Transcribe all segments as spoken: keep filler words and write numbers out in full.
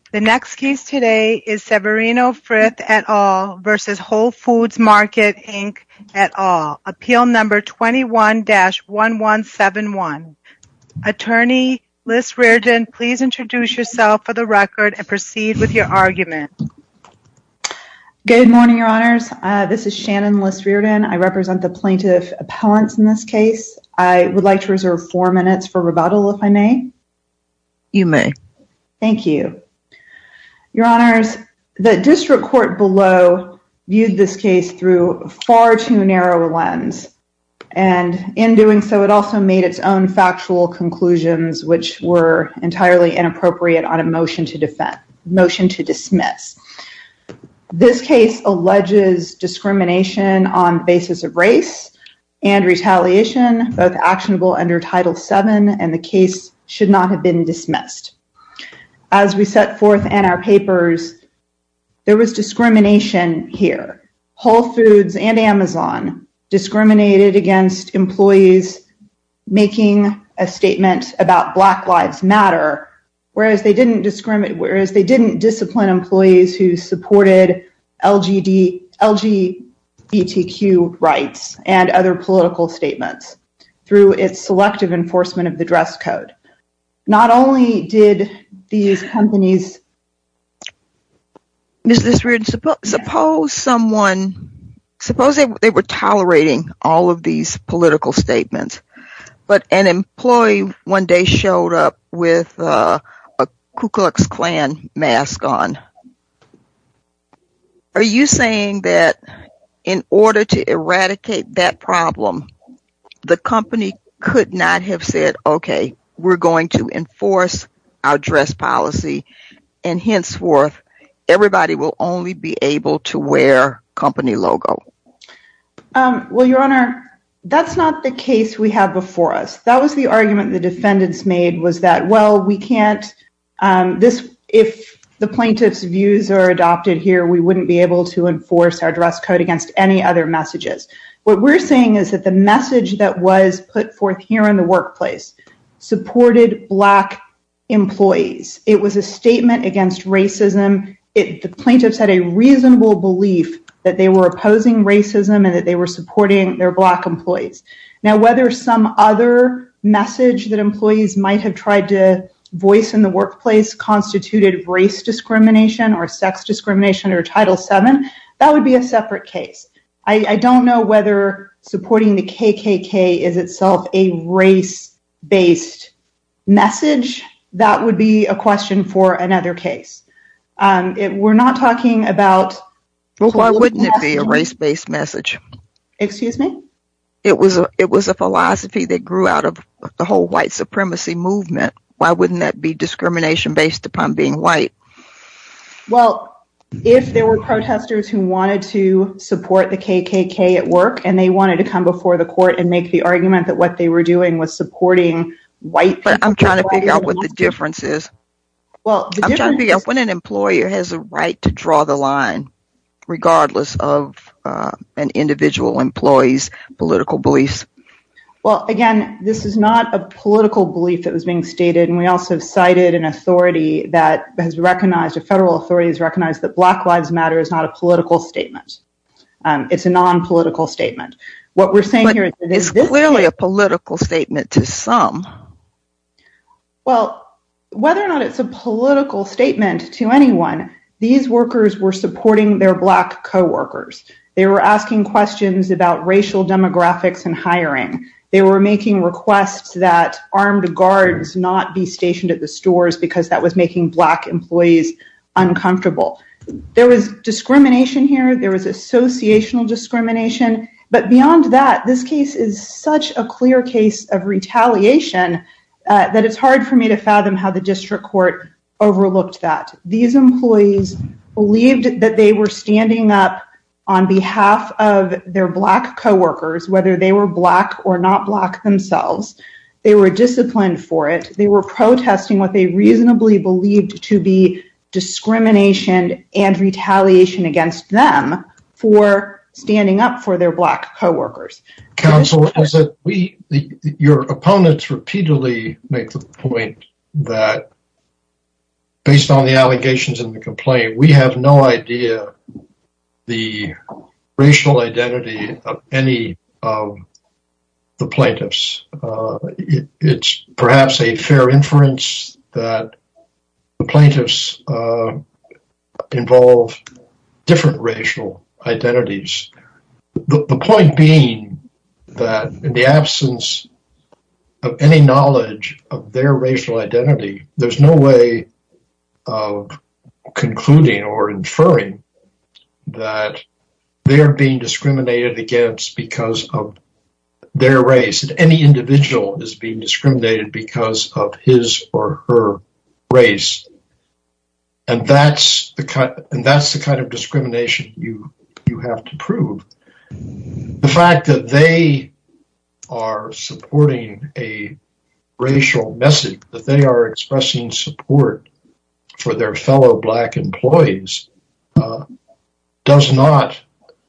The next case today is Severino Frith et al. Versus Whole Foods Market, Incorporated et al. Appeal number twenty-one dash one one seven one. Attorney Liz Reardon, please introduce yourself for the record and proceed with your argument. Good morning, Your Honors. Uh, this is Shannon Liz Reardon. I represent the plaintiff appellants in this case. I would like to reserve four minutes for rebuttal, if I may. You may. Thank you. Your Honors, the district court below viewed this case through far too narrow a lens, and in doing so, it also made its own factual conclusions, which were entirely inappropriate on a motion to defend, motion to dismiss. This case alleges discrimination on the basis of race and retaliation, both actionable under Title seven, and the case should not have been dismissed. As we set forth in our papers, there was discrimination here. Whole Foods and Amazon discriminated against employees making a statement about Black Lives Matter, whereas they didn't discriminate, whereas they didn't discipline employees who supported L G B T Q rights and other political statements through its selective enforcement of the dress code. Not only did these companies... Miz Reardon, suppose, suppose someone, suppose they, they were tolerating all of these political statements, but an employee one day showed up with uh, a Ku Klux Klan mask on. Are you saying that in order to eradicate that problem, the company could not have said, okay, we're going to enforce our dress policy, and henceforth, everybody will only be able to wear company logo? Um, well, Your Honor, that's not the case we have before us. That was the argument the defendants made, was that, well, we can't, um, this, if the plaintiff's views are adopted here, we wouldn't be able to enforce our dress code against any other messages. What we're saying is that the message that was put forth here in the workplace supported Black employees. It was a statement against racism. It, the plaintiffs had a reasonable belief that they were opposing racism and that they were supporting their Black employees. Now, whether some other message that employees might have tried to voice in the workplace constituted race discrimination or sex discrimination or Title seven, that would be a separate case. I, I don't know whether supporting the K K K is itself a race-based message. That would be a question for another case. Um, it, we're not talking about... Well, why wouldn't it be a race-based message? Excuse me? It was a, it was a philosophy that grew out of the whole white supremacy movement. Why wouldn't that be discrimination based upon being white? Well, if there were protesters who wanted to support the K K K at work and they wanted to come before the court and make the argument that what they were doing was supporting white people... But I'm trying to figure out what the difference is. Well, the I'm trying to figure is, out when an employer has a right to draw the line, regardless of uh, an individual employee's political beliefs. Well, again, this is not a political belief that was being stated, and we also have cited an authority that has recognized, a federal authority has recognized that Black Lives Matter is not a political statement. Um, it's a non-political statement. What we're saying but here is that it's this clearly case, a political statement to some. Well, whether or not it's a political statement to anyone, these workers were supporting their Black coworkers. They were asking questions about racial demographics and hiring. They were making requests that armed guards not be stationed at the stores because that was making Black employees uncomfortable. There was discrimination here. There was associational discrimination. But beyond that, this case is such a clear case of retaliation uh, that it's hard for me to fathom how the district court overlooked that. These employees believed that they were standing up on behalf of their Black coworkers, whether they were Black or not Black themselves. They were disciplined for it. They were protesting what they reasonably believed to be discrimination and retaliation against them for standing up for their Black coworkers. Counsel, is that we, the, your opponents repeatedly make the point that based on the allegations in the complaint, we have no idea the racial identity of any of the plaintiffs. Uh, it, it's perhaps a fair inference that the plaintiffs uh, involve different racial identities. The, the point being that in the absence of any knowledge of their racial identity, there's no way of concluding or inferring that they're being discriminated against because of their race, that any individual is being discriminated because of his or her race. And that's the kind, and that's the kind of discrimination you you have to prove. The fact that they are supporting a racial message, that they are expressing support for their fellow black employees, uh, does not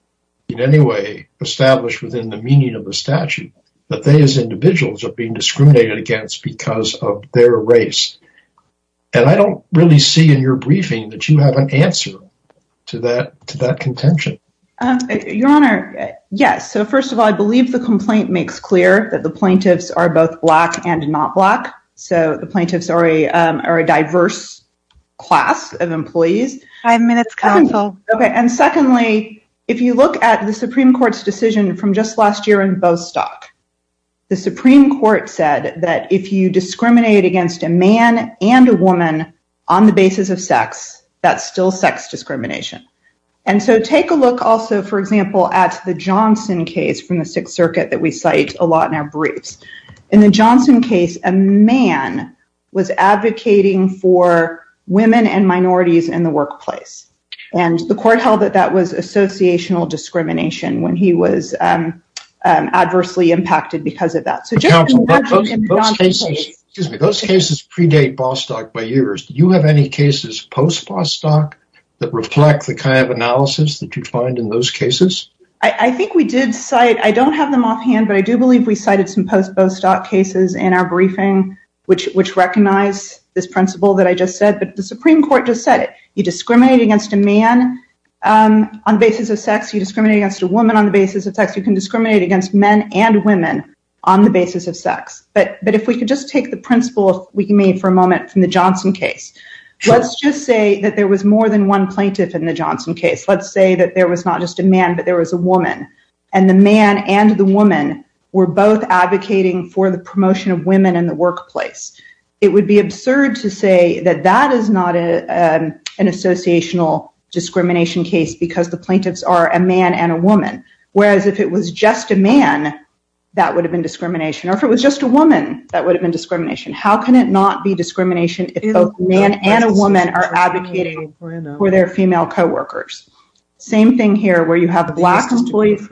in any way establish within the meaning of the statute that they as individuals are being discriminated against because of their race. And I don't really see in your briefing that you have an answer to that to that contention. Um, Your Honor, yes. So first of all, I believe the complaint makes clear that the plaintiffs are both black and not black. So the plaintiffs are a um, are a diverse class of employees. Five minutes, counsel. Okay, and secondly, if you look at the Supreme Court's decision from just last year in Bostock, the Supreme Court said that if you discriminate against a man and a woman on the basis of sex, that's still sex discrimination. And so take a look also, for example, at the Johnson case from the Sixth Circuit that we cite a lot in our briefs. In the Johnson case, a man was advocating for women and minorities in the workplace. And the court held that that was associational discrimination when he was um, um, adversely impacted because of that. So just Counsel, imagine those, in the those Johnson cases, case. Excuse me, those cases predate Bostock by years. Do you have any cases post-Bostock that reflect the kind of analysis that you find in those cases? I, I think we did cite, I don't have them offhand, but I do believe we cited some post-Bostock cases in our briefing which which recognize this principle that I just said. But the Supreme Court just said it. You discriminate against a man um, on the basis of sex. You discriminate against a woman on the basis of sex. You can discriminate against men and women on the basis of sex. But but if we could just take the principle, if we may for a moment, from the Johnson case. Sure. Let's just say that there was more than one plaintiff in the Johnson case. Let's say that there was not just a man, but there was a woman. And the man and the woman were both advocating for the promotion of women in the workplace. It would be absurd to say that that is not a, um, an associational discrimination case because the plaintiffs are a man and a woman. Whereas if it was just a man, that would have been discrimination. Or if it was just a woman, that would have been discrimination. How can it not be discrimination if both a man and a woman are advocating for their female coworkers? Same thing here, where you have black employees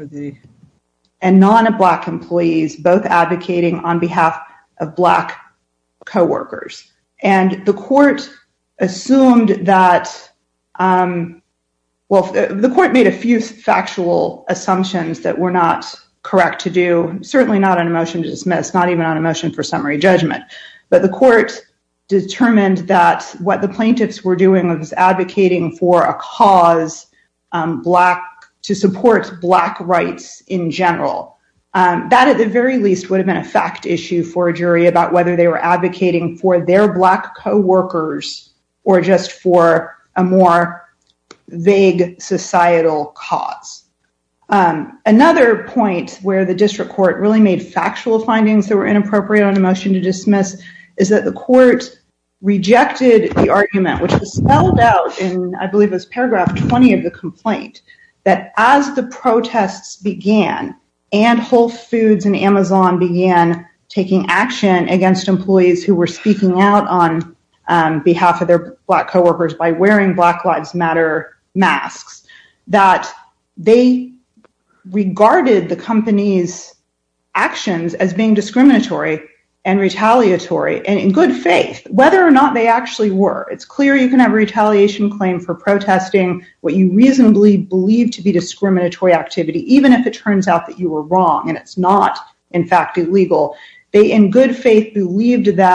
and non-black employees both advocating on behalf of black coworkers. And the court assumed that, um, well, the court made a few factual assumptions that were not correct to do, certainly not on a motion to dismiss, not even on a motion for summary judgment. But the court determined that what the plaintiffs were doing was advocating for a cause, um, black, to support black rights in general. Um, that at the very least would have been a fact issue for a jury about whether they were advocating for their black co-workers or just for a more vague societal cause. Um, another point where the district court really made factual findings that were inappropriate on a motion to dismiss is that the court rejected the argument, which was spelled out in, I believe it was paragraph twenty of the complaint, that as the protests began and Whole Foods and Amazon began taking action against employees who were speaking out on um, behalf of their black coworkers by wearing Black Lives Matter masks, that they regarded the company's actions as being discriminatory and retaliatory and in good faith, whether or not they actually were. It's clear you can have a retaliation claim for protesting what you reasonably believe to be discriminatory activity, even if it turns out that you were wrong and it's not, in fact, illegal. They, in good faith, believed that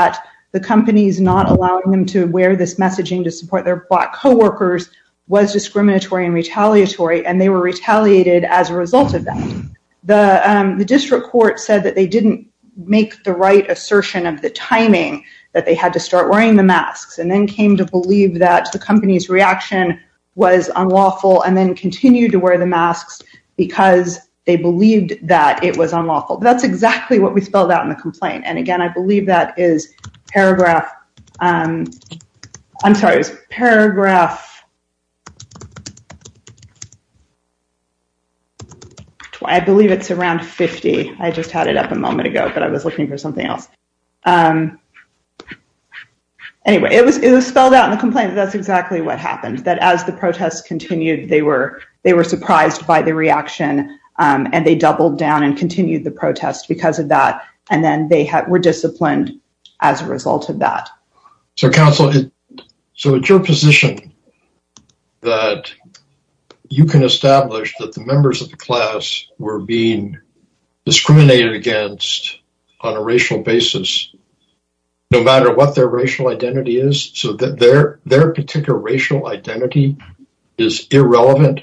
the companies not allowing them to wear this messaging to support their Black coworkers was discriminatory and retaliatory, and they were retaliated as a result of that. The, um, the district court said that they didn't make the right assertion of the timing, that they had to start wearing the masks, and then came to believe that the company's reaction was unlawful and then continued to wear the masks because they believed that it was unlawful. That's exactly what we spelled out in the complaint. And again, I believe that is paragraph, um, I'm sorry, it was paragraph, I believe it's around fifty. I just had it up a moment ago, but I was looking for something else. Um, anyway, it was it was spelled out in the complaint that that's exactly what happened. That as the protests continued, they were they were surprised by the reaction, um, and they doubled down and continued the protest because of that. And then they ha- were disciplined as a result of that. So, counsel, it, so it's your position that you can establish that the members of the class were being discriminated against on a racial basis, no matter what their racial identity is, so that their their particular racial identity is irrelevant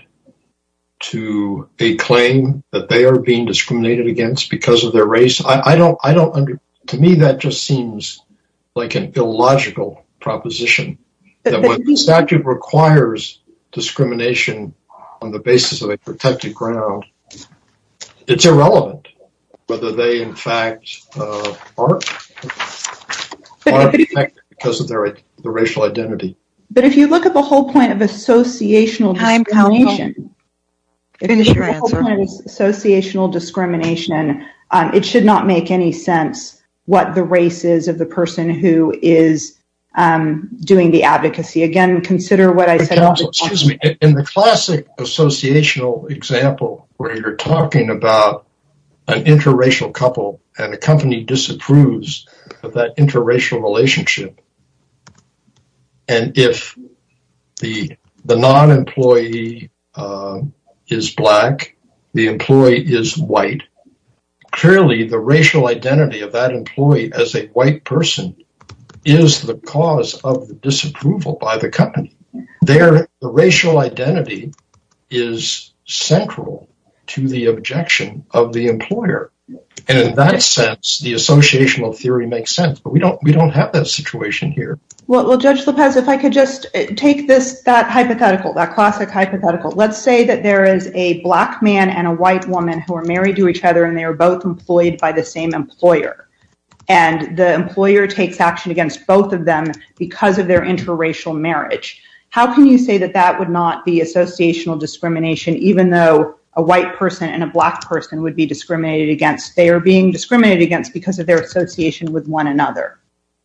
to a claim that they are being discriminated against because of their race. I, I don't, I don't under, to me, that just seems like an illogical proposition, that when the statute requires discrimination on the basis of a protected ground, it's irrelevant whether they in fact uh, are, are protected because of their the racial identity. But if you look at the whole point of associational Time, discrimination, counsel. if Finish you look your at the whole answer. point of associational discrimination, um, it should not make any sense what the race is of the person who is Um, doing the advocacy. Again, consider what I said. Counsel, excuse me, in the classic associational example where you're talking about an interracial couple and a company disapproves of that interracial relationship, and if the the non-employee uh, is black, the employee is white, clearly the racial identity of that employee as a white person is the cause of the disapproval by the company. Their the racial identity is central to the objection of the employer. And in that sense, the associational theory makes sense. But we don't we don't have that situation here. Well, well, Judge Lopez, if I could just take this, that hypothetical, that classic hypothetical. Let's say that there is a black man and a white woman who are married to each other and they are both employed by the same employer. And the employer takes action against both of them because of their interracial marriage. How can you say that that would not be associational discrimination, even though a white person and a black person would be discriminated against? They are being discriminated against because of their association with one another.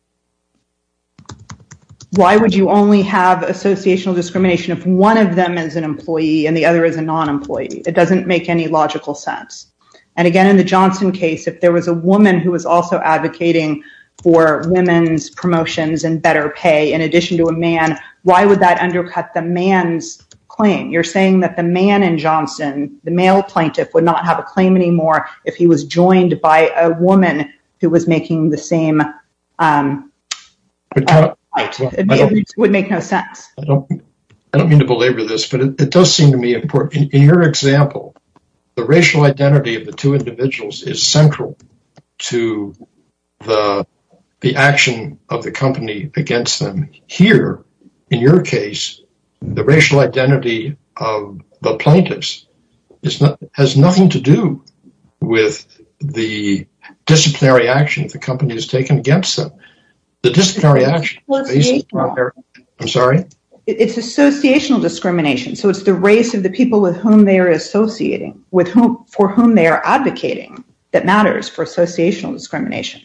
Why would you only have associational discrimination if one of them is an employee and the other is a non-employee? It doesn't make any logical sense. And again, in the Johnson case, if there was a woman who was also advocating for women's promotions and better pay in addition to a man, why would that undercut the man's claim? You're saying that the man in Johnson, the male plaintiff, would not have a claim anymore if he was joined by a woman who was making the same um, uh, right. It, it would make no sense. I don't, I don't mean to belabor this, but it, it does seem to me important. In, in your example, the racial identity of the two individuals is central to the the action of the company against them. Here, in your case, the racial identity of the plaintiffs is not, has nothing to do with the disciplinary action the company has taken against them. The disciplinary action is based on their, I'm sorry? It's associational discrimination. So it's the race of the people with whom they are associating, with whom, for whom they are advocating, that matters for associational discrimination.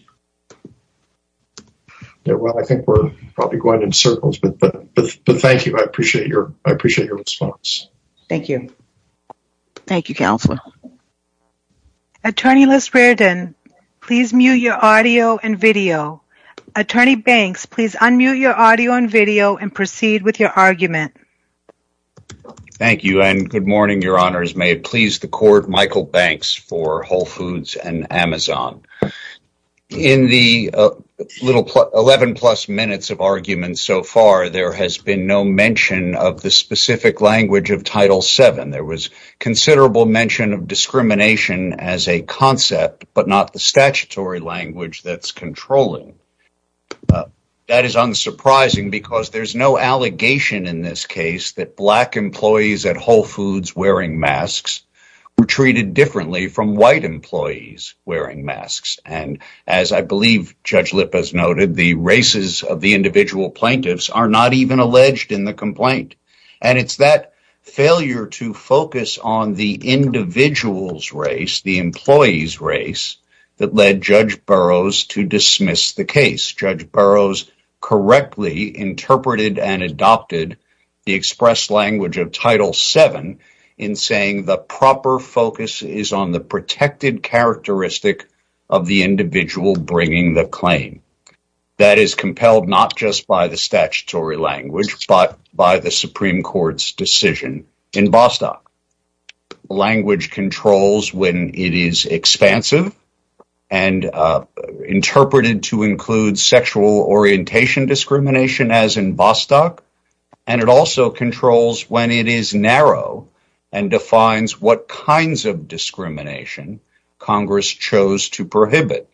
Yeah, well, I think we're probably going in circles, but but but, but thank you. I appreciate your I appreciate your response. Thank you. Thank you, Counselor. Attorney Liz Reardon, please mute your audio and video. Attorney Banks, please unmute your audio and video and proceed with your argument. Thank you, and good morning, Your Honors. May it please the Court, Michael Banks for Whole Foods and Amazon. In the uh, little pl- eleven plus minutes of argument so far, there has been no mention of the specific language of Title seven. There was considerable mention of discrimination as a concept, but not the statutory language that's controlling. Uh, that is unsurprising because there's no allegation in this case that black employees at Whole Foods wearing masks were treated differently from white employees wearing masks. And as I believe Judge Lippes noted, the races of the individual plaintiffs are not even alleged in the complaint. And it's that failure to focus on the individual's race, the employee's race, that led Judge Burroughs to dismiss the case. Judge Burroughs correctly interpreted and adopted the express language of Title seven in saying the proper focus is on the protected characteristic of the individual bringing the claim. That is compelled not just by the statutory language, but by the Supreme Court's decision in Bostock. Language controls when it is expansive and uh, interpreted to include sexual orientation discrimination, as in Bostock, and it also controls when it is narrow and defines what kinds of discrimination Congress chose to prohibit.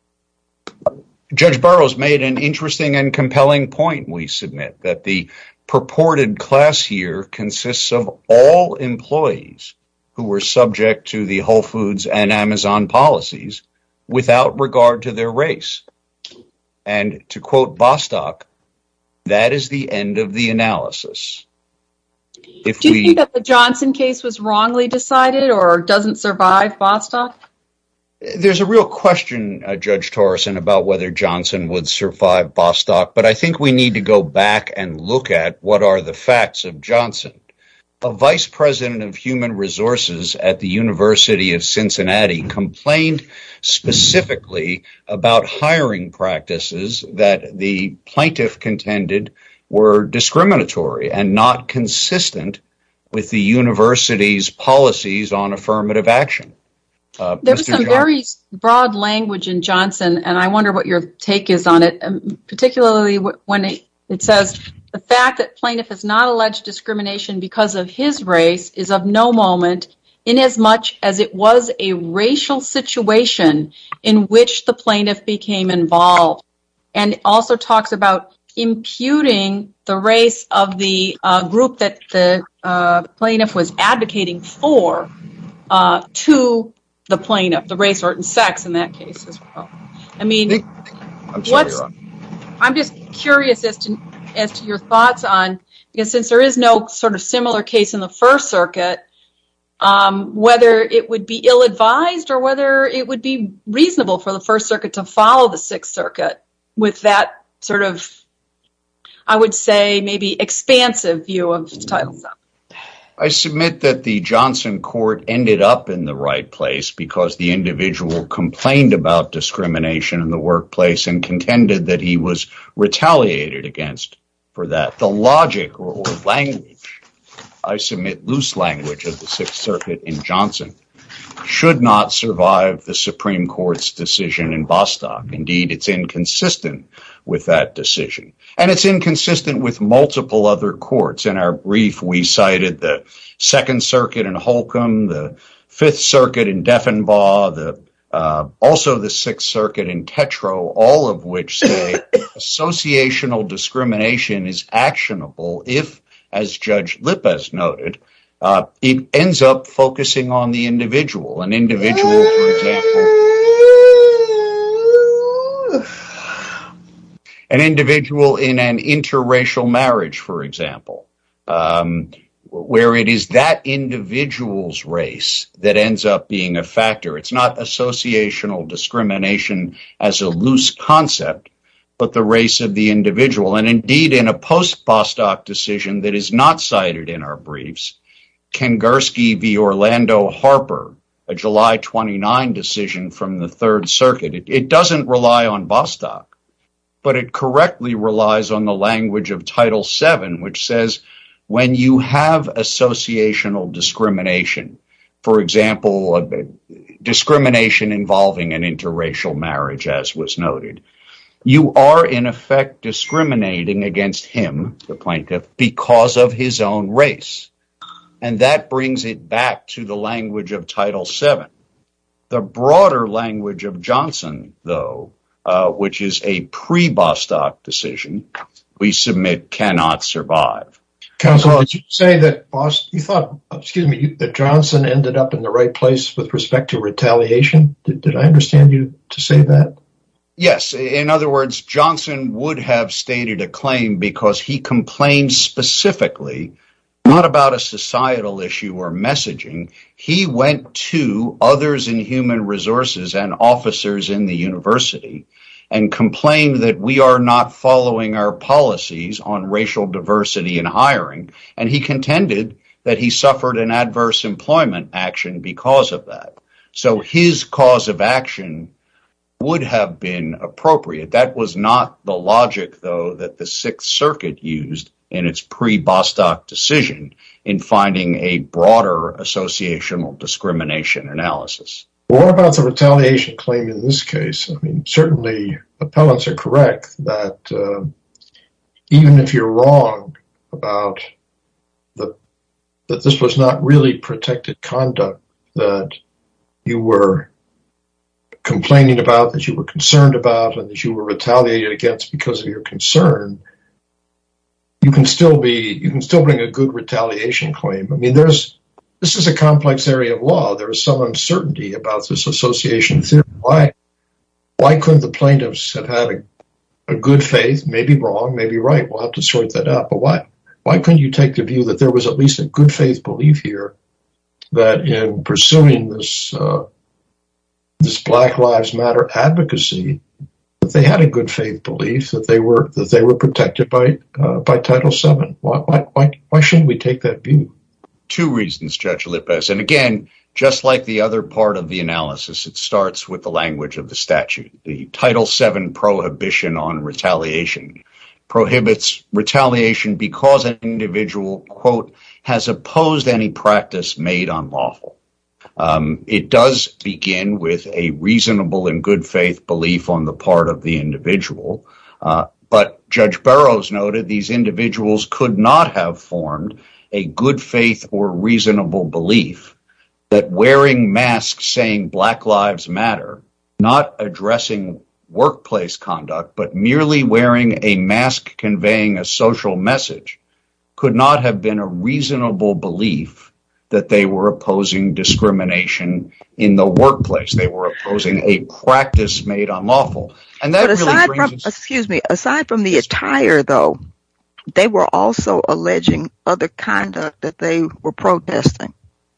Judge Burroughs made an interesting and compelling point, we submit, that the purported class here consists of all employees who were subject to the Whole Foods and Amazon policies without regard to their race. And to quote Bostock, that is the end of the analysis. If Do you we, think that the Johnson case was wrongly decided or doesn't survive Bostock? There's a real question, uh, Judge Torreson, about whether Johnson would survive Bostock, but I think we need to go back and look at what are the facts of Johnson. A vice president of human resources at the University of Cincinnati complained specifically about hiring practices that the plaintiff contended were discriminatory and not consistent with the university's policies on affirmative action. Uh, there was Mister some John- very broad language in Johnson, and I wonder what your take is on it, um, particularly when it, it says, the fact that plaintiff has not alleged discrimination because of his race is of no moment, inasmuch as it was a racial situation in which the plaintiff became involved. And it also talks about imputing the race of the uh, group that the uh, plaintiff was advocating for uh, to the plaintiff, the race or sex in that case as well. I mean, I'm sorry, what's, Ron. I'm just curious as to as to your thoughts on, because since there is no sort of similar case in the First Circuit, um, whether it would be ill-advised or whether it would be reasonable for the First Circuit to follow the Sixth Circuit with that sort of, I would say, maybe expansive view of Title seven. I submit that the Johnson court ended up in the right place because the individual complained about discrimination in the workplace and contended that he was retaliated against for that. The logic or, or language, I submit loose language of the Sixth Circuit in Johnson, should not survive the Supreme Court's decision in Bostock. Indeed, it's inconsistent with that decision. And it's inconsistent with multiple other courts. In our brief, we cited the Second Circuit in Holcomb, the Fifth Circuit in Deffenbaugh, the uh, also the Sixth Circuit in Tetro, all of which say associational discrimination is actionable if, as Judge Lippes noted, Uh, it ends up focusing on the individual. An individual, for example, an individual in an interracial marriage, for example, um, where it is that individual's race that ends up being a factor. It's not associational discrimination as a loose concept, but the race of the individual. And indeed, in a post-Bostock decision that is not cited in our briefs, Kangarski v. Orlando Harper, a July twenty-ninth decision from the Third Circuit. It, it doesn't rely on Bostock, but it correctly relies on the language of Title seven, which says when you have associational discrimination for example, uh, discrimination involving an interracial marriage, as was noted, you are in effect discriminating against him, the plaintiff, because of his own race. And that brings it back to the language of Title seven. The broader language of Johnson, though, uh, which is a pre-Bostock decision, we submit cannot survive. Counsel, did you say that Boston, you thought, excuse me, that Johnson ended up in the right place with respect to retaliation? Did, did I understand you to say that? Yes. In other words, Johnson would have stated a claim because he complained specifically not about a societal issue or messaging. He went to others in human resources and officers in the university and complained that we are not following our policies on racial diversity in hiring. And he contended that he suffered an adverse employment action because of that. So his cause of action would have been appropriate. That was not the logic, though, that the Sixth Circuit used in its pre-Bostock decision in finding a broader associational discrimination analysis. What about the retaliation claim in this case? I mean, certainly appellants are correct that uh, even if you're wrong about the that this was not really protected conduct that you were complaining about, that you were concerned about, and that you were retaliated against because of your concern, you can still be you can still bring a good retaliation claim. I mean, there's This is a complex area of law. There is some uncertainty about this association theory. Why, why couldn't the plaintiffs have had a, a good faith, maybe wrong, maybe right? We'll have to sort that out. But why, why couldn't you take the view that there was at least a good faith belief here that in pursuing this uh, this Black Lives Matter advocacy, that they had a good faith belief that they were that they were protected by uh, by Title seven? Why, why, why, why shouldn't we take that view? Two reasons, Judge Lippes. And again, just like the other part of the analysis, it starts with the language of the statute. The Title seven prohibition on retaliation prohibits retaliation because an individual, quote, has opposed any practice made unlawful. Um, it does begin with a reasonable and good faith belief on the part of the individual. Uh, but Judge Burroughs noted these individuals could not have formed a good faith or reasonable belief that wearing masks saying Black Lives Matter, not addressing workplace conduct, but merely wearing a mask conveying a social message, could not have been a reasonable belief that they were opposing discrimination in the workplace. They were opposing a practice made unlawful. And that but aside really brings from, us- excuse me, aside from the attire, though, they were also alleging other conduct that they were protesting.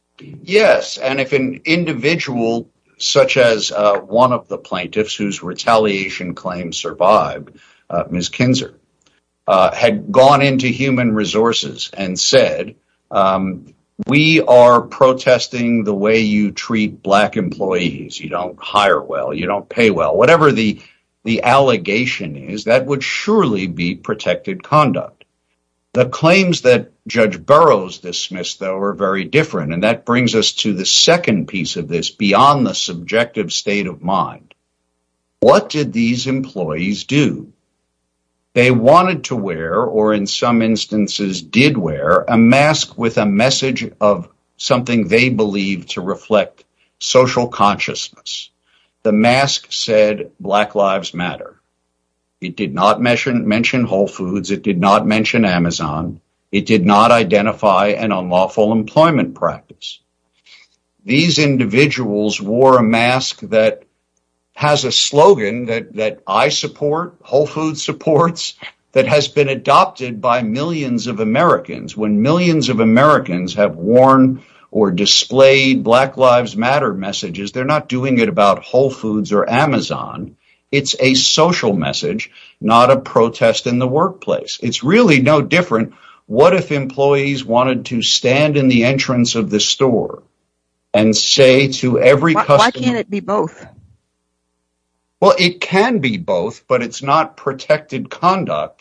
Yes, and if an individual, such as uh, one of the plaintiffs whose retaliation claim survived, uh, Miz Kinzer, uh, had gone into human resources and said, um, we are protesting the way you treat Black employees. You don't hire well, you don't pay well. Whatever the the allegation is, that would surely be protected conduct. The claims that Judge Burroughs dismissed, though, are very different, and that brings us to the second piece of this, beyond the subjective state of mind. What did these employees do? They wanted to wear, or in some instances did wear, a mask with a message of something they believed to reflect social consciousness. The mask said Black Lives Matter. It did not mention, mention Whole Foods. It did not mention Amazon. It did not identify an unlawful employment practice. These individuals wore a mask that has a slogan that, that I support, Whole Foods supports, that has been adopted by millions of Americans. When millions of Americans have worn or displayed Black Lives Matter messages, they're not doing it about Whole Foods or Amazon. It's a social message, not a protest in the workplace. It's really no different. What if employees wanted to stand in the entrance of the store and say to every Why, customer... why can't it be both? Well, it can be both, but it's not protected conduct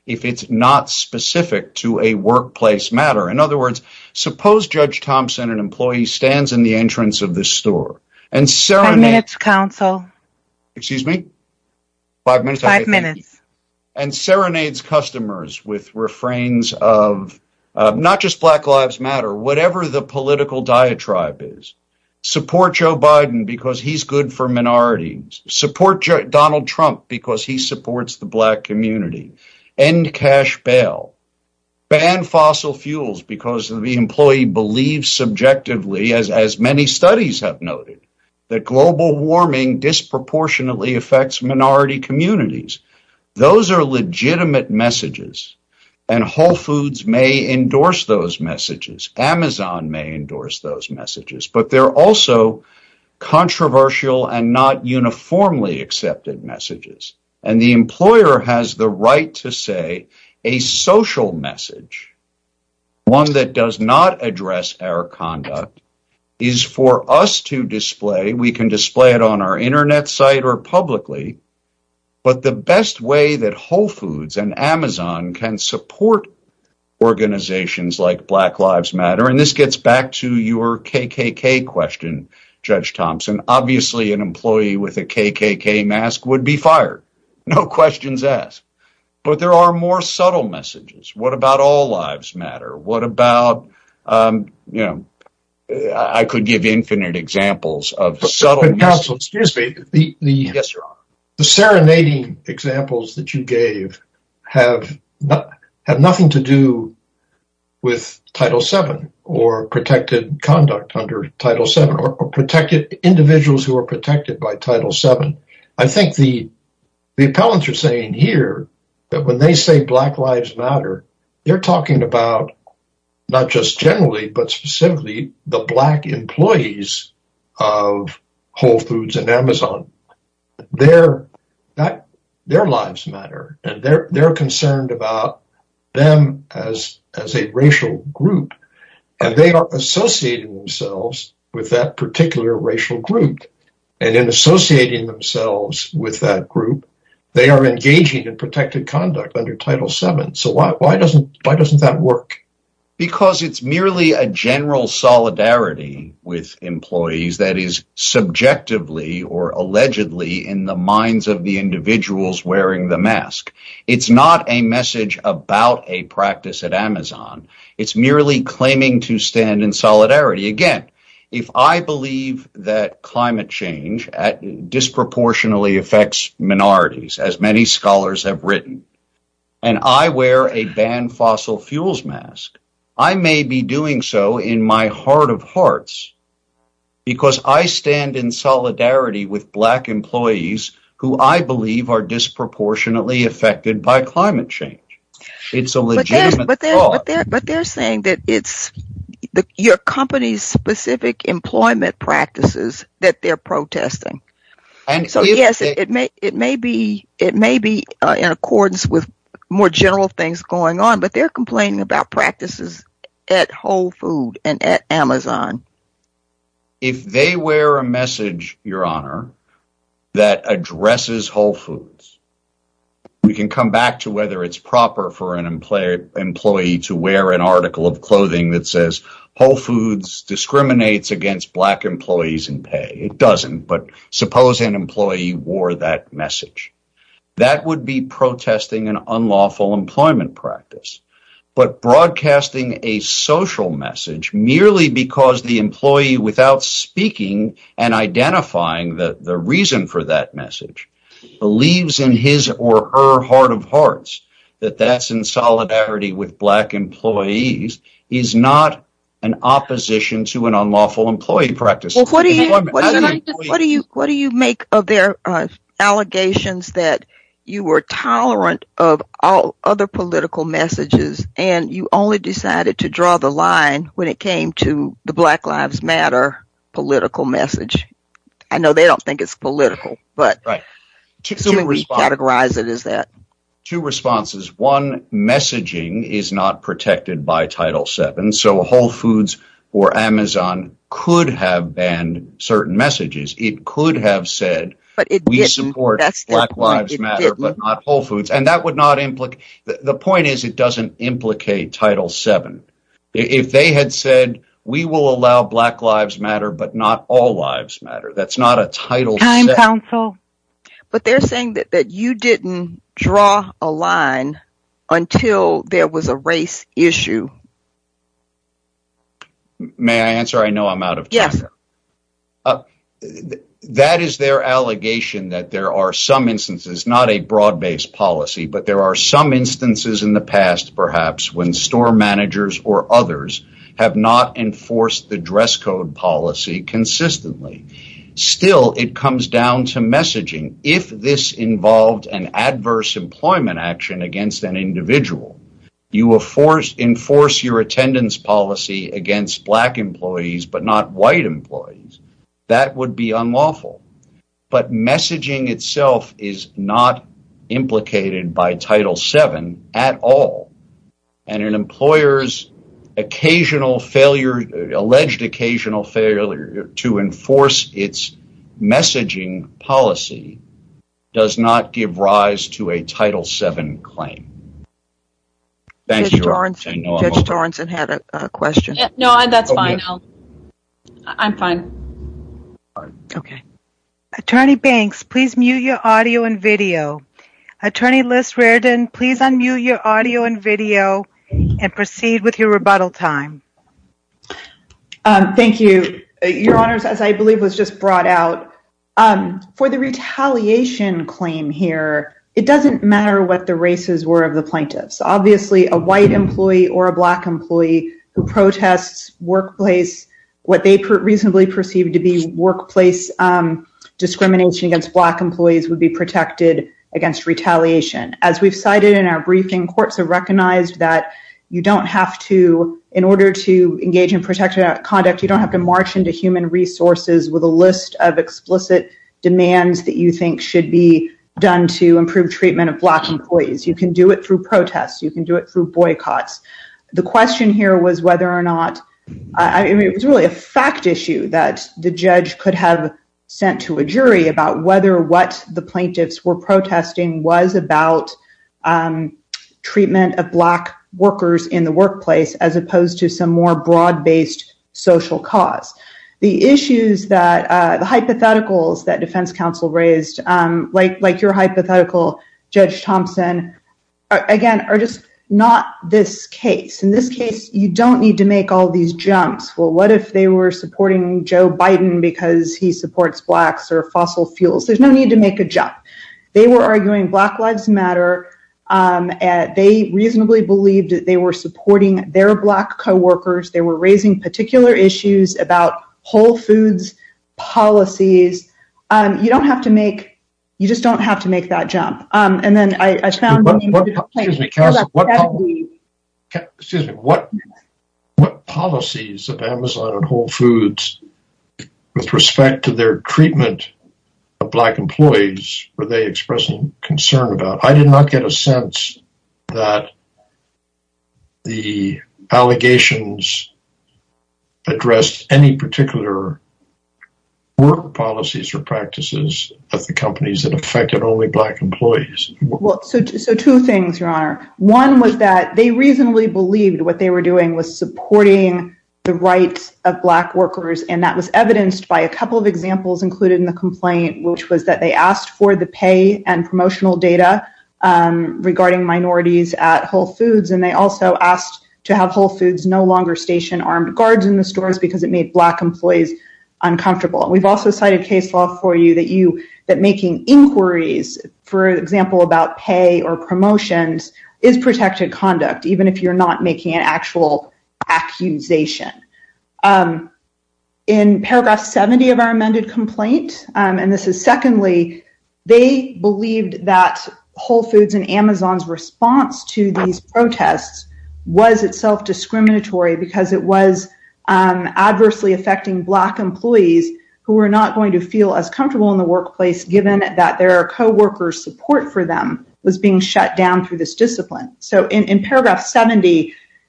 if it's not specific to a workplace matter. In other words, suppose Judge Thompson, an employee, stands in the entrance of the store and serenades... Five minutes, counsel. Excuse me? Five minutes? Five okay, minutes. And serenades customers with refrains of uh, not just Black Lives Matter, whatever the political diatribe is. Support Joe Biden because he's good for minorities. Support jo- Donald Trump because he supports the black community. End cash bail. Ban fossil fuels because the employee believes subjectively, as, as many studies have noted, that global warming disproportionately affects minority communities. Those are legitimate messages, and Whole Foods may endorse those messages. Amazon may endorse those messages, but they're also controversial and not uniformly accepted messages. And the employer has the right to say a social message, one that does not address our conduct, is for us to display. We can display it on our internet site or publicly, but the best way that Whole Foods and Amazon can support organizations like Black Lives Matter, and this gets back to your K K K question, Judge Thompson, obviously an employee with a K K K mask would be fired. No questions asked. But there are more subtle messages. What about All Lives Matter? What about, um, you know, I could give infinite examples of but, subtle but counsel, excuse me, the, the, yes, Your Honor. The serenading examples that you gave have not, have nothing to do with Title seven or protected conduct under Title seven or, or protected individuals who are protected by Title seven. I think the the appellants are saying here that when they say Black Lives Matter, they're talking about not just generally, but specifically the black employees of Whole Foods and Amazon. Their that their lives matter, and they're they're concerned about them as as a racial group, and they are associating themselves with that particular racial group. And in associating themselves with that group, they are engaging in protected conduct under Title seven. So why why doesn't why doesn't that work? Because it's merely a general solidarity with employees that is subjectively or allegedly in the minds of the individuals wearing the mask. It's not a message about a practice at Amazon. It's merely claiming to stand in solidarity. Again, if I believe that climate change at, disproportionately affects minorities, as many scholars have written, and I wear a ban fossil fuels mask, I may be doing so in my heart of hearts because I stand in solidarity with black employees who I believe are disproportionately affected by climate change. It's a legitimate but they're, thought. But they're, but they're saying that it's the, your company's specific employment practices that they're protesting. And so yes, they, it, it may it may be it may be uh, in accordance with more general things going on, but they're complaining about practices at Whole Food and at Amazon. If they wear a message, Your Honor, that addresses Whole Foods, we can come back to whether it's proper for an employee, employee to wear an article of clothing that says Whole Foods discriminates against black employees in pay. It doesn't, but suppose an employee wore that message. That would be protesting an unlawful employment practice. But broadcasting a social message merely because the employee, without speaking and identifying the, the reason for that message, believes in his or her heart of hearts that that's in solidarity with black employees is not an opposition to an unlawful employee practice. Well, what do you what do you, what do you what do you make of their uh, allegations that you were tolerant of all other political messages and you only decided to draw the line when it came to the Black Lives Matter political message? I know they don't think it's political, but right. Two, assuming two we categorize it as that. Two responses. One, messaging is not protected by Title seven, so Whole Foods or Amazon could have banned certain messages. It could have said But it we didn't. support That's their Black point. Lives It Matter, didn't. but not Whole Foods. And that would not implicate, the, the point is it doesn't implicate Title seven. If they had said, we will allow Black Lives Matter, but not all lives matter, that's not a Title Time, seven. counsel. But they're saying that, that you didn't draw a line until there was a race issue. May I answer? I know I'm out of time. Yes. Uh, th- that is their allegation, that there are some instances, not a broad-based policy, but there are some instances in the past, perhaps, when store managers or others have not enforced the dress code policy consistently. Still, it comes down to messaging. If this involved an adverse employment action against an individual, you enforce, enforce your attendance policy against Black employees, but not white employees, that would be unlawful. But messaging itself is not implicated by Title seven at all. And an employer's occasional failure, alleged occasional failure to enforce its messaging policy does not give rise to a Title seven claim. Thank Judge you. Torrenson, Judge Torrenson had a, a question. Yeah, no, that's Oh, fine. yes. I'll, I'm fine. Okay. Attorney Banks, please mute your audio and video. Attorney Liz Reardon, please unmute your audio and video and proceed with your rebuttal time. Um, thank you. Uh, Your Honors, as I believe was just brought out, um, for the retaliation claim here, it doesn't matter what the races were of the plaintiffs. Obviously, a white employee or a Black employee who protests workplace, what they per- reasonably perceive to be workplace um, discrimination against Black employees would be protected against retaliation. As we've cited in our briefing, courts have recognized that you don't have to, in order to engage in protected conduct, you don't have to march into human resources with a list of explicit demands that you think should be done to improve treatment of Black employees. You can do it through protests. You can do it through boycotts. The question here was whether or not, I mean, it was really a fact issue that the judge could have sent to a jury about whether what the plaintiffs were protesting was about um, treatment of Black workers in the workplace as opposed to some more broad-based social cause. The issues that, uh, the hypotheticals that defense counsel raised, um, like, like your hypothetical, Judge Thompson, are, again, are just not this case. In this case, you don't need to make all these jumps. Well, what if they were supporting Joe Biden because he supports Blacks or fossil fuels? There's no need to make a jump. They were arguing Black Lives Matter. Um, and they reasonably believed that they were supporting their Black coworkers. They were raising particular issues about Whole Foods policies. Um, you don't have to make, you just don't have to make that jump. Um, and then I, I found. What, what, excuse me, counsel. What, poli- excuse me. What what policies of Amazon and Whole Foods, with respect to their treatment of Black employees, were they expressing concern about? I did not get a sense that the allegations addressed any particular work policies or practices at the companies that affected only Black employees. Well, so so two things, Your Honor. One was that they reasonably believed what they were doing was supporting the rights of Black workers, and that was evidenced by a couple of examples included in the complaint, which was that they asked for the pay and promotional data um, regarding minorities at Whole Foods, and they also asked to have Whole Foods no longer station armed guards in the stores because it made Black employees uncomfortable. We've also cited case law for you that you that making inquiries, for example, about pay or promotions is protected conduct, even if you're not making an actual accusation. Um, in paragraph seventy of our amended complaint, um, and this is secondly, they believed that Whole Foods and Amazon's response to these protests was itself discriminatory because it was um, adversely affecting Black employees who were not going to feel as comfortable in the workplace given that their co-workers' support for them was being shut down through this discipline. So in, in paragraph seventy,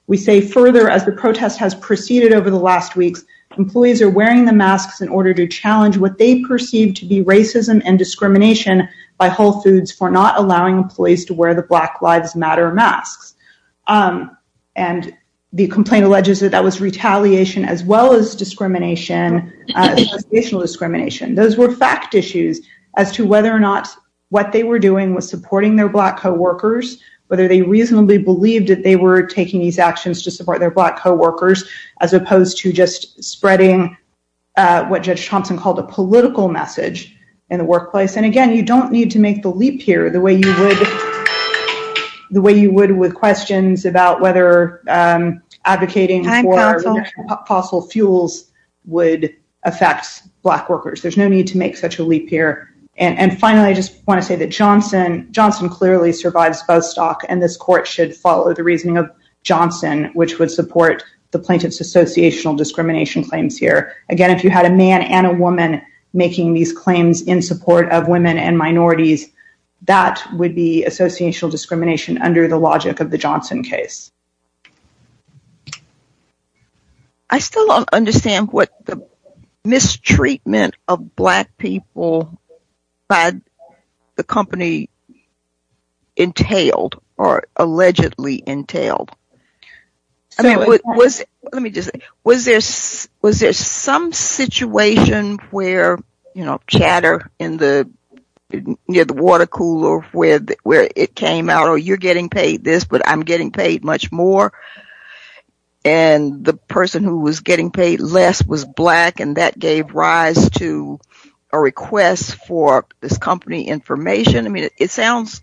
We say further, as the protest has proceeded over the last weeks, employees are wearing the masks in order to challenge what they perceive to be racism and discrimination by Whole Foods for not allowing employees to wear the Black Lives Matter masks. Um, and the complaint alleges that that was retaliation as well as discrimination, uh, associational discrimination. Those were fact issues as to whether or not what they were doing was supporting their Black coworkers, whether they reasonably believed that they were taking these actions to support their Black coworkers, as opposed to just spreading uh, what Judge Thompson called a political message in the workplace. And again, you don't need to make the leap here the way you would, the way you would with questions about whether um, advocating Time, for counsel. fossil fuels would affect Black workers. There's no need to make such a leap here. And, and finally, I just want to say that Johnson Johnson clearly survives Bostock, and this court should follow the reasoning of Johnson, which would support the plaintiff's associational discrimination claims here. Again, if you had a man and a woman making these claims in support of women and minorities, that would be associational discrimination under the logic of the Johnson case. I still don't understand what the mistreatment of Black people by the company entailed or allegedly entailed. I So mean, was, again- was let me just say, was there s- was there some situation where, you know, chatter in the near the water cooler where the, where it came out, or you're getting paid this, but I'm getting paid much more, and the person who was getting paid less was Black, and that gave rise to a request for this company information? I mean, it, it sounds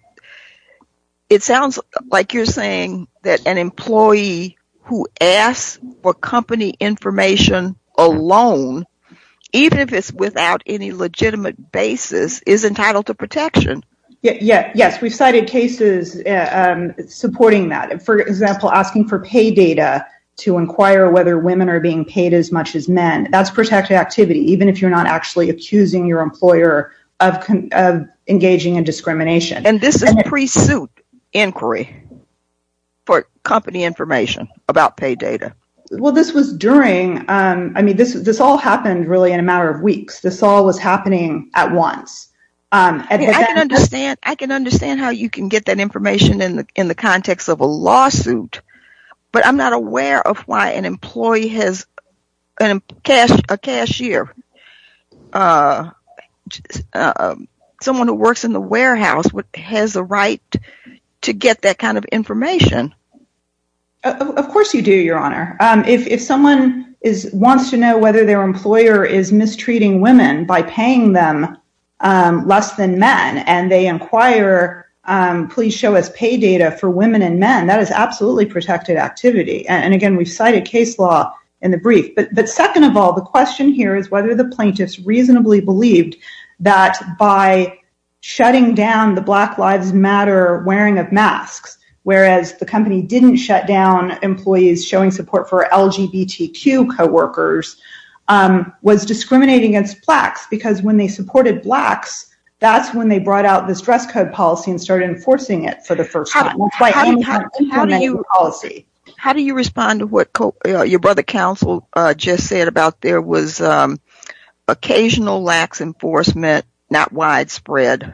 it sounds like you're saying that an employee who asks for company information alone, even if it's without any legitimate basis, is entitled to protection. Yeah, yeah, yes, we've cited cases uh, um, supporting that. For example, asking for pay data to inquire whether women are being paid as much as men. That's protected activity, even if you're not actually accusing your employer of, con- of engaging in discrimination. And this is pre-suit inquiry for company information about pay data. Well, this was during, um, I mean, this this all happened really in a matter of weeks. This all was happening at once. Um, I, mean, I can understand. I can understand how you can get that information in the in the context of a lawsuit, but I'm not aware of why an employee has an cash a cashier, uh, uh, someone who works in the warehouse has the right to get that kind of information. Of, of course you do, Your Honor. Um, if if someone is wants to know whether their employer is mistreating women by paying them um, less than men, and they inquire, um, please show us pay data for women and men, that is absolutely protected activity. And, and again, we've cited case law in the brief. But but second of all, the question here is whether the plaintiffs reasonably believed that by shutting down the Black Lives Matter wearing of masks, whereas the company didn't shut down employees showing support for L G B T Q coworkers, um, was discriminating against Blacks, because when they supported Blacks, that's when they brought out this dress code policy and started enforcing it for the first time. That's why how, Amazon how, implemented how do you, the policy. How do you respond to what co- uh, your brother counsel uh, just said about there was um, occasional lax enforcement, not widespread?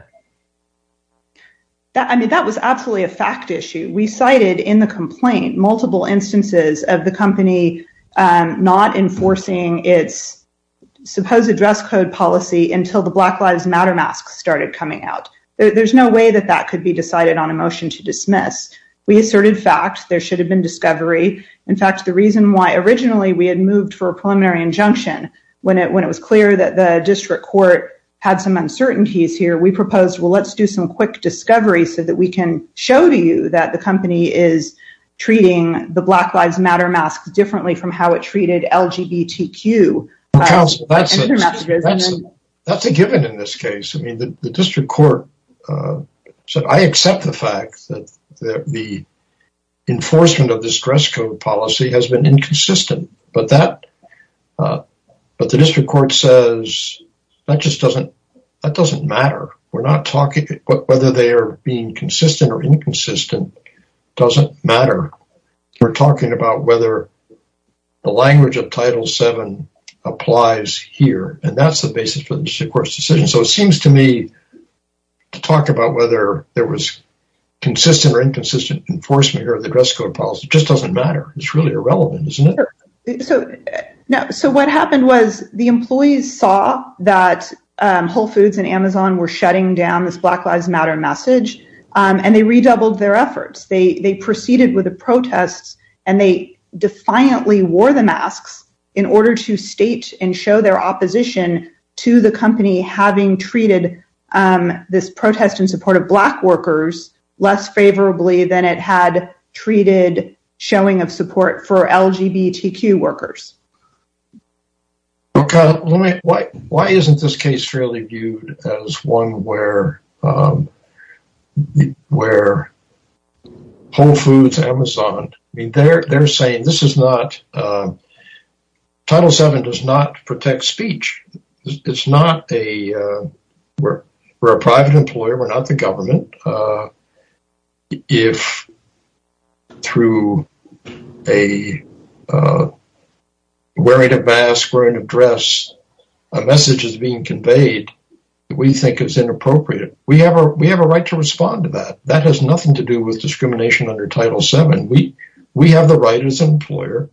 That, I mean, that was absolutely a fact issue. We cited in the complaint multiple instances of the company um, not enforcing its supposed dress code policy until the Black Lives Matter masks started coming out. There, there's no way that that could be decided on a motion to dismiss. We asserted fact. There should have been discovery. In fact, the reason why originally we had moved for a preliminary injunction when it when it was clear that the district court had some uncertainties here, we proposed, well, let's do some quick discovery so that we can show to you that the company is treating the Black Lives Matter masks differently from how it treated L G B T Q. Well, counsel, that's, uh, a, that's, a, that's a given in this case. I mean, the, the district court uh, said, I accept the fact that the, the enforcement of this dress code policy has been inconsistent, but that, uh, but the district court says that just doesn't, that doesn't matter. We're not talking, whether they are being consistent or inconsistent doesn't matter. we're talking about whether the language of Title seven applies here, and that's the basis for the district court's decision. So it seems to me to talk about whether there was consistent or inconsistent enforcement here of the dress code policy just doesn't matter. It's really irrelevant, isn't it? So, no. So what happened was the employees saw that um, Whole Foods and Amazon were shutting down this Black Lives Matter message, um, and they redoubled their efforts. They they proceeded with the protests, and they defiantly wore the masks in order to state and show their opposition to the company having treated um, this protest in support of Black workers less favorably than it had treated showing of support for L G B T Q workers. Okay, let me, why why isn't this case fairly viewed as one where um, where Whole Foods, Amazon, I mean, they're they're saying this is not uh, Title seven does not protect speech. It's not a uh, we're we're a private employer. We're not the government. Uh, if through a uh, wearing a mask, wearing a dress, a message is being conveyed that we think is inappropriate, we have a we have a right to respond to that. That has nothing to do with discrimination under Title seven. We we have the right as an employer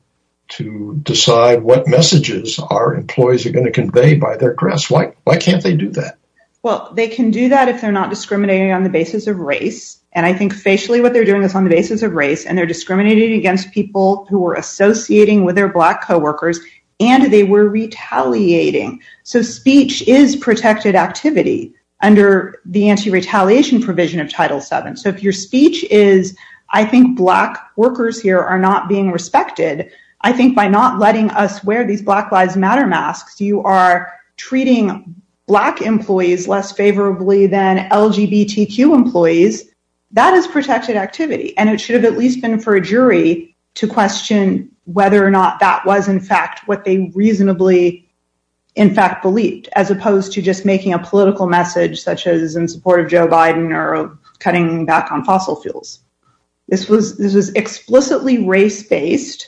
to decide what messages our employees are going to convey by their dress. Why why can't they do that? Well, they can do that if they're not discriminating on the basis of race. And I think facially what they're doing is on the basis of race, and they're discriminating against people who were associating with their Black coworkers, and they were retaliating. So speech is protected activity under the anti-retaliation provision of Title seven. So if your speech is, I think Black workers here are not being respected, I think by not letting us wear these Black Lives Matter masks, you are treating Black employees less favorably than L G B T Q employees. That is protected activity, and it should have at least been for a jury to question whether or not that was, in fact, what they reasonably, in fact, believed, as opposed to just making a political message such as in support of Joe Biden or cutting back on fossil fuels. This was this was explicitly race-based.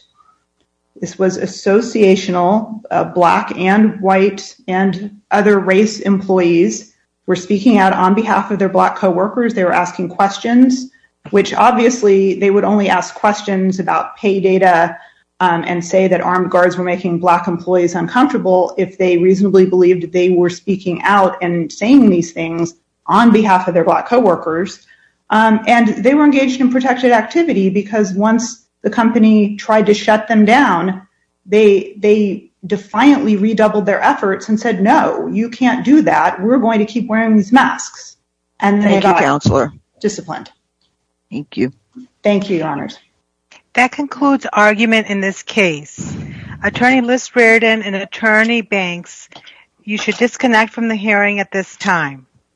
This was associational. Uh, Black and white and other race employees were speaking out on behalf of their Black coworkers. They were asking questions, which obviously they would only ask questions about pay data um, and say that armed guards were making Black employees uncomfortable if they reasonably believed they were speaking out and saying these things on behalf of their Black coworkers. Um, and they were engaged in protected activity because once the company tried to shut them down, they they defiantly redoubled their efforts and said, no, you can't do that. We're going to keep wearing these masks. And Thank you, Counselor. Disciplined. Thank you. Thank you, Your Honors. That concludes argument in this case. Attorney Liz Reardon and Attorney Banks, you should disconnect from the hearing at this time.